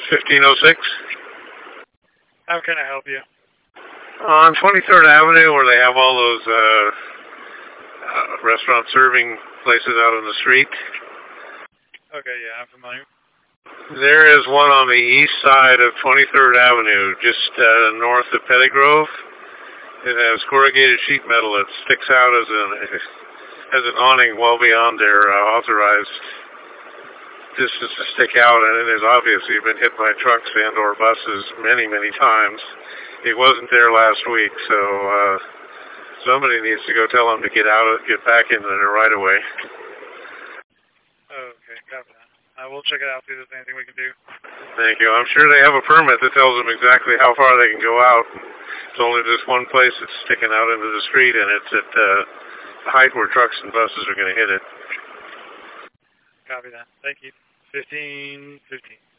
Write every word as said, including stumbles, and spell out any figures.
fifteen oh six. How can I help you? On twenty-third Avenue, where they have all those uh, uh, restaurant serving places out on the street. Okay, yeah, I'm familiar. There is one on the east side of twenty-third Avenue, just uh, north of Pettygrove. It has corrugated sheet metal that sticks out as an as an awning well beyond their uh, authorized distance to stick out, and it has obviously been hit by trucks and or buses many, many times. It wasn't there last week, so uh, somebody needs to go tell them to get out, get back into the right of way. Okay, copy that. I will check it out, see if there's anything we can do. Thank you. I'm sure they have a permit that tells them exactly how far they can go out. It's only this one place that's sticking out into the street, and it's at uh, the height where trucks and buses are going to hit it. Copy that. Thank you. fifteen fifteen.